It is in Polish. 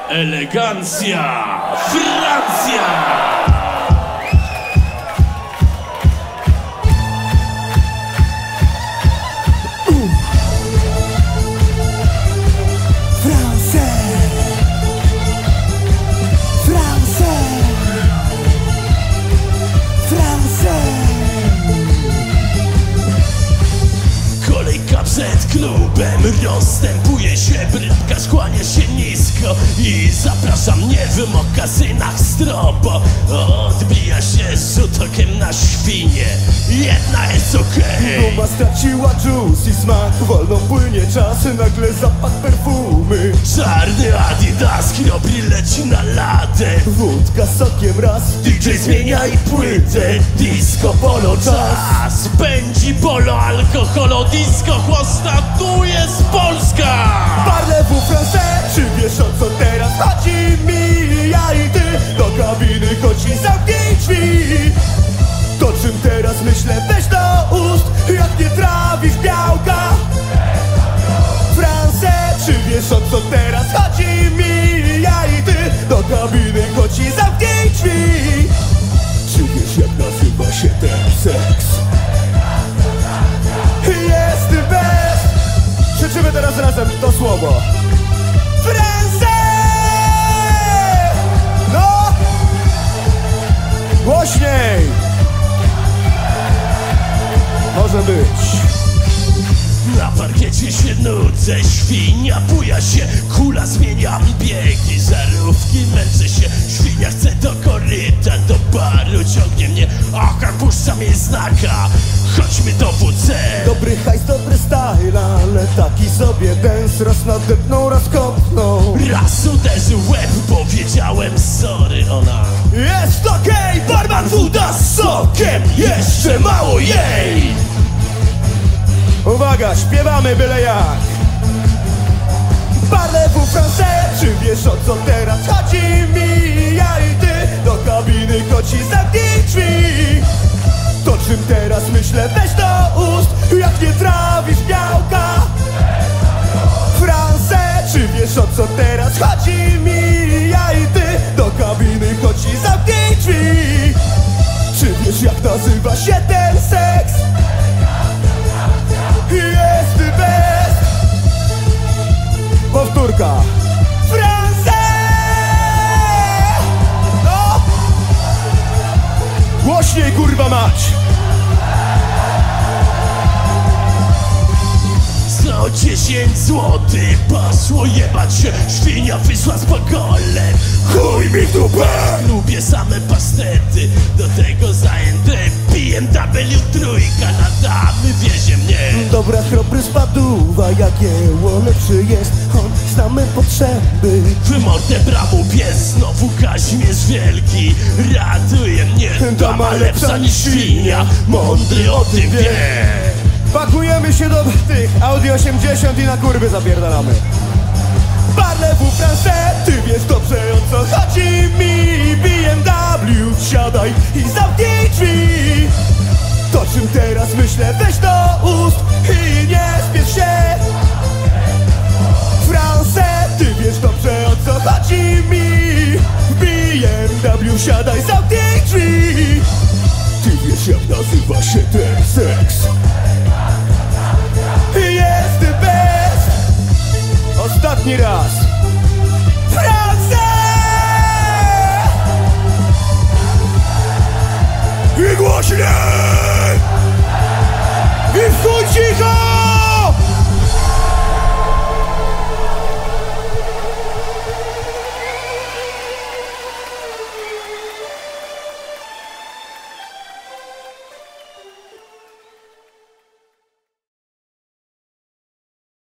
Elegancja, Francja! Kolejka przed klubem rozstępuje się, brytka skłania się nisko i zaprasza mnie w mokasynach strobo. Odbija się rzut okiem na świnie, jedna jest okej. Guma straciła juice i smak, wolno płynie czas, nagle zapach perfumy. Czarny Adidas, Knobri leci na ladę. Wódka sokiem raz, DJ zmienia i płytę. Disco polo czas, pędzi polo, alkoholo, disco chłosta, tu jest Polska! Parlez-vous français, czy wiesz o co teraz chodzi mi? Ja i ty do kabiny chodzi, zamknij drzwi. To czym teraz myślę, weź do ust, jak nie trawisz białka. Français, czy wiesz o co teraz chodzi mi? Ja i ty do kabiny chodzi, zamknij drzwi. Czy wiesz jak nazywa się ten seks? Jest best. Krzyczymy teraz razem to słowo. Français! No! Głośniej! Może być. Na parkiecie się nudzę, świnia buja się, kula zmienia biegi, żarówki, męczę się, świnia chce do koryta, do baru, ciągnie mnie, oka, puszcza mnie znaka, chodźmy do WC. Dobry hajs, dobry style, ale taki sobie dance, raz nadepnął, raz kopnął. Raz uderzył łeb, powiedziałem sorry, ona Jest okej, barman woda z sokiem, jeszcze mało jej. Uwaga, śpiewamy byle jak. Parlez-vous français, czy wiesz o co teraz chodzi mi? Ja i ty do kabiny koci, zamknij drzwi. To czym teraz myślę, weź do ust, jak nie trawisz białka. Français, czy wiesz o co teraz chodzi mi? Ja i ty do kabiny koci, zamknij drzwi. Czy wiesz jak nazywa się ten seks? Jest best. Powtórka. Français! No! Głośniej kurwa mać! 110 złotych poszło jebać się, świnia wyszła z pogolem. Chuj mi w dupę! Lubię same pastety, do tego zajęte BMW trójka na damy wiezie mnie. Dobra, chrobry spaduwa, jak jeło lepszy jest, on znamy potrzeby. W mordę bramu pies, znowu Kazimierz Wielki ratuje mnie. Dama lepsza niż świnia, mądry o tym wie. Pakujemy się do tych Audi 80 i na kurwy zapierdalamy. Parlez-vous français, ty wiesz dobrze o co chodzi mi. BMW, wsiadaj i zamknij drzwi. To czym teraz myślę, weź do ust i nie spiesz się. Français, ty wiesz dobrze o co chodzi mi. BMW, wsiadaj, zamknij drzwi. Ty wiesz jak nazywa się ten seks? Jest best. Ostatni raz. Français! I głośniej! I w chuj cicho!